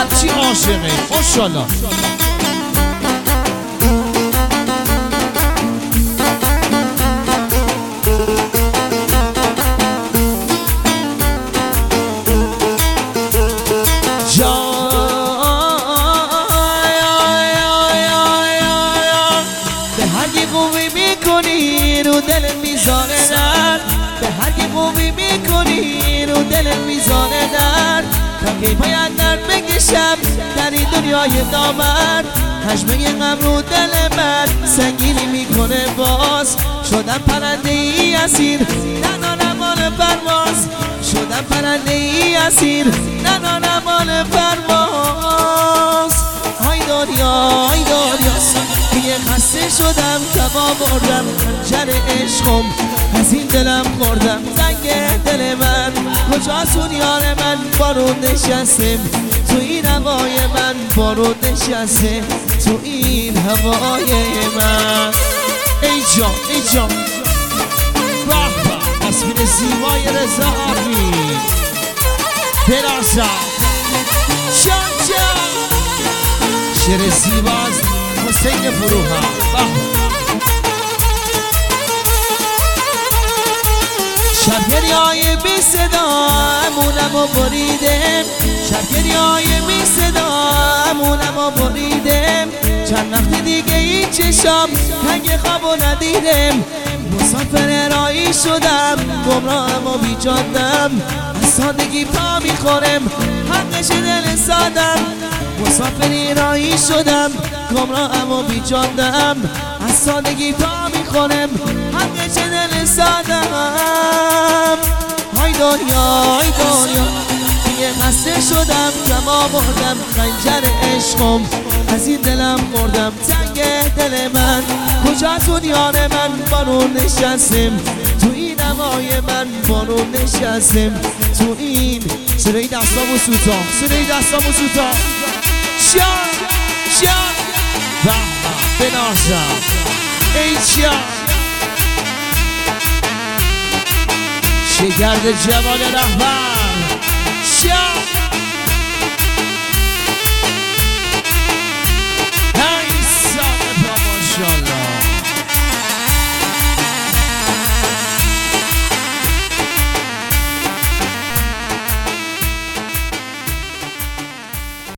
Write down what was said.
چی عاشقه ماشاءالله. دل میزانه درد به هر کی خوبی میکنی رو دل میزانه درد تا کی باید درد بکشم در این دنیای نامرد حجمه غم رو دل من سنگینی میکنه باز شدم پرنده ای اسیر ندانم مال پرواز شدم پرنده ای اسیر ندانم مال پرواز های دنیا دیگه خسته شدم تبا بردم خنجر عشقم از این دلم خوردم زنگ دل من کجاست اون یار من بارون نشسته تو این هوای من بارون نشسته تو این هوای من ای جان به تصویر زیبای رضا آقی براسا جان شعر زیباست حسین فروها شبگریای بی صدا امونمو بریدم شبگریای بی صدا امونمو بریدم چند وقت دیگه این چشام تنگ خوابو ندیدم مسافر راهی شدم گمراهم و بیجادم از سادگی پا میخورم حقش دل سادم مسافری راهی شدم گمراهم و بیجادم از سادگی پا میخورم حقش دل سادم های دنیا دیگه خسته شدم جمع بردم خنجر عشقم از این دلم خوردم تنگ دل من کجاست اون یار من بارون نشستم تو این هوای من بارون نشستم تو این صدای دستامو سوتا صدای دستامو سوتا شان بنازم ای جان شگرد جوان رهبر شان